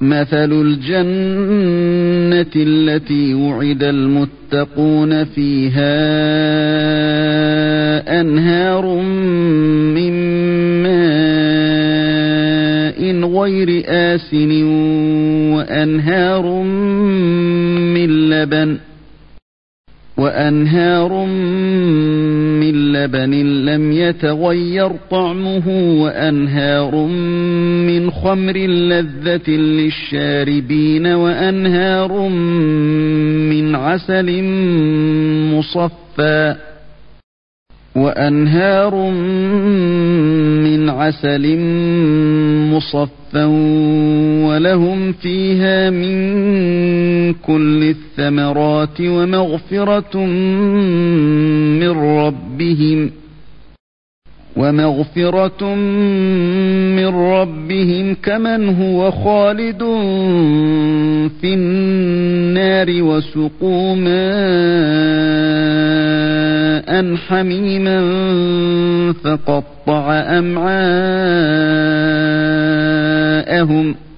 مثل الجنة التي وعد المتقون فيها أنهار من ماء غير آسن وأنهار من لبن لم يتغير طعمه وأنهار من خمر لذة للشاربين وأنهار من عسل مصفى ولهم فيها من كل الثمرات ومغفرة من ربهم كمن هو خالد في النار وسقوا ماء حميما فقطع أمعاءهم